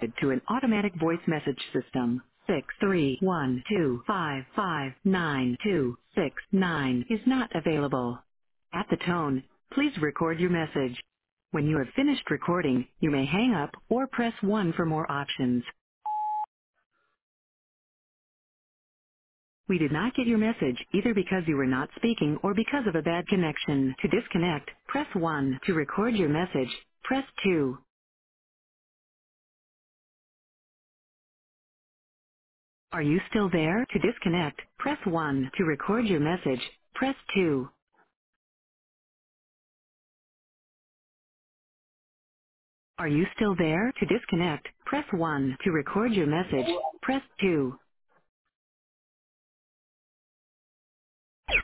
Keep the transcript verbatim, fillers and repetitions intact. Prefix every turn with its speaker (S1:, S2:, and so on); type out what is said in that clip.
S1: connected to an automatic voice message system. six three one two five five nine two six nine is not available. At the tone, please record your message. When you have finished recording, you may hang up or press one for more options. We did not get your message either because you were not speaking or because of a bad connection. To disconnect, press one. To record your message, press two. Are you still there? To disconnect, press one. To record your message, press two. Are you still there? To disconnect, press one. To record your message, press two.